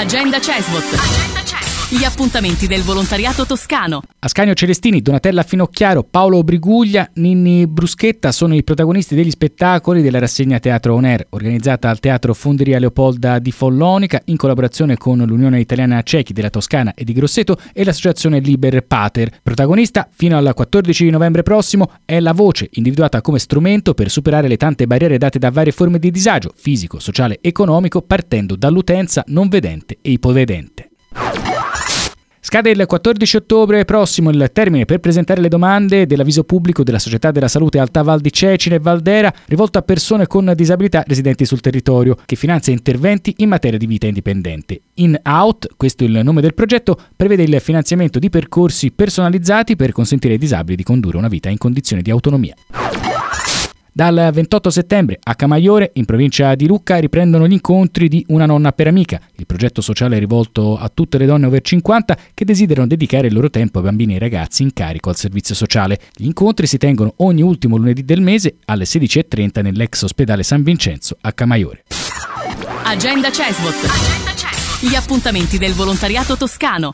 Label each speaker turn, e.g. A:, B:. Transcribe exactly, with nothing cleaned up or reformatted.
A: Agenda Cesvot. Agenda Cesvot. Gli appuntamenti del volontariato toscano.
B: Ascanio Celestini, Donatella Finocchiaro, Paolo Briguglia, Ninni Bruschetta sono i protagonisti degli spettacoli della rassegna Teatro On Air, organizzata al Teatro Fonderia Leopolda di Follonica in collaborazione con l'Unione Italiana Ciechi della Toscana e di Grosseto e l'associazione Liber Pater. Protagonista fino al quattordici novembre prossimo è la voce, individuata come strumento per superare le tante barriere date da varie forme di disagio fisico, sociale, economico, partendo dall'utenza non vedente e ipovedente. Scade il quattordici ottobre prossimo il termine per presentare le domande dell'avviso pubblico della Società della Salute Alta Val di Cecina e Valdera, rivolto a persone con disabilità residenti sul territorio, che finanzia interventi in materia di vita indipendente. In-Out, questo è il nome del progetto, prevede il finanziamento di percorsi personalizzati per consentire ai disabili di condurre una vita in condizioni di autonomia. Dal ventotto settembre a Camaiore, in provincia di Lucca, riprendono gli incontri di Una nonna per amica, il progetto sociale rivolto a tutte le donne over cinquanta che desiderano dedicare il loro tempo a bambini e ragazzi in carico al servizio sociale. Gli incontri si tengono ogni ultimo lunedì del mese alle sedici e trenta nell'ex ospedale San Vincenzo a Camaiore.
A: Agenda Cesvot. Agenda Cesvot. Gli appuntamenti del volontariato toscano.